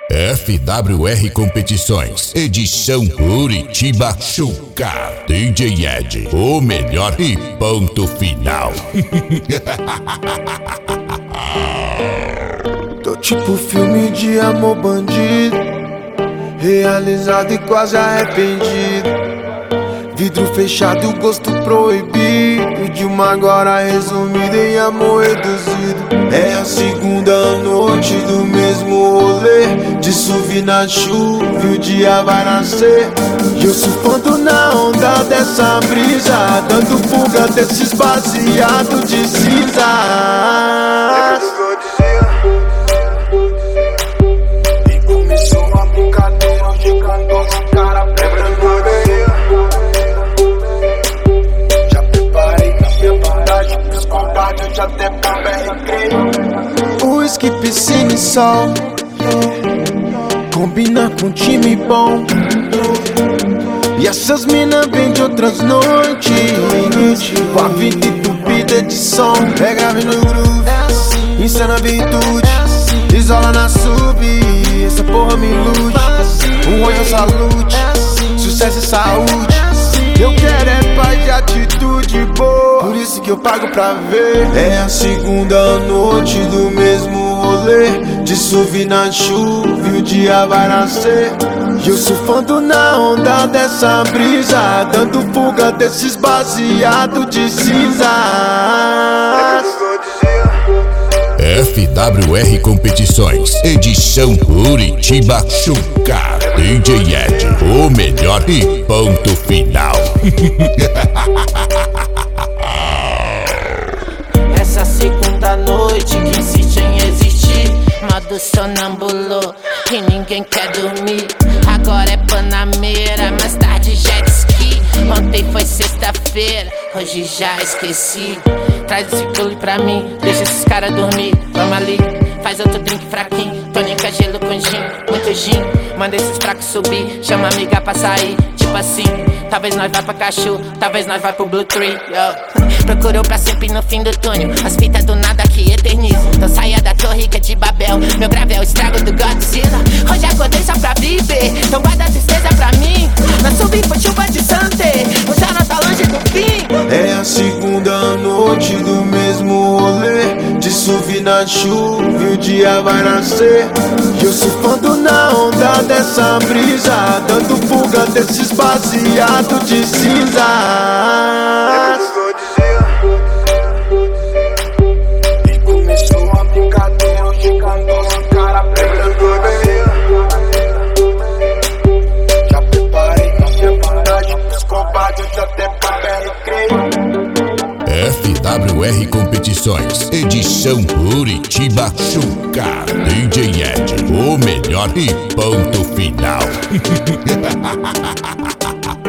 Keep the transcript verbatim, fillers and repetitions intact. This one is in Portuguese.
F W R Competições, edição Curitiba Chucar. D J Ed, o melhor e ponto final. Tô tipo filme de amor bandido, realizado e quase arrependido. Vidro fechado, gosto proibido, de uma agora resumida em amor reduzido. É a segunda noite do mesmo rolê, de subir na chuva e o dia vai nascer. E eu surfando na onda dessa brisa, dando fuga desses baseados de cinza. E começou uma brincadeira onde cantou com cara preta. Já até pra whisky, piscina e sol, combina com time bom. E essas minas vêm de outras noites, com a vida entupida de som. É grave no groove, insana virtude, isola na sub, essa porra me ilude. Um olho salute, sucesso e saúde. Eu quero é paz de atitude boa, por isso que eu pago pra ver. É a segunda noite do mesmo rolê, de subir na chuva e o dia vai nascer. E eu surfando na onda dessa brisa, dando fuga desses baseados de cinza. F W R Competições, edição Curitiba Chucar. D J Ed, o melhor e ponto final. Essa segunda noite que insiste em existir, modo sonâmbulo e ninguém quer dormir. Agora é Panameira, mais tarde jet ski. Ontem foi sexta-feira, hoje já esqueci. Traz esse coolie pra mim, deixa esses caras dormir. Vamos ali, faz outro drink fraquinho, tônica, gelo com gin, muito gin. Manda esses fracos subir, chama a amiga pra sair. Tipo assim, talvez nós vá pra Cachu, talvez nós vá pro Blue Tree, yo. Procurou pra sempre no fim do túnel, as fitas do nada que eternizam. Então saia da torre que é de Babel, meu grave é o estrago do Godzilla. Hoje acordei só pra viver, então guarda a tristeza pra mim. Nós subi por chuva de Sante, o já não tá longe do fim. É a segunda noite do mesmo rolê, de subir na chuva e o dia vai nascer. E eu surfando na onda dessa brisa, dando fuga desses baseados de cinza. E começou uma brincadeira onde cantou com cara preta. Já preparei pra separar os covardes, já até pra F W R Competições, edição Curitiba Chucar. D J Ed, o melhor e ponto final.